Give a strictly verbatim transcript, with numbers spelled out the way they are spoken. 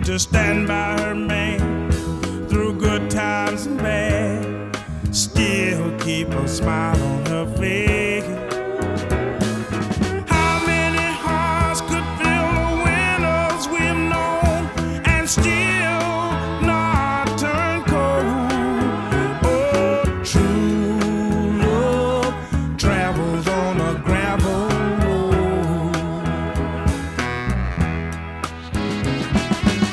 to stand by her man through good times and bad, still keep a smile on her face. How many hearts could fill the winners we've known and still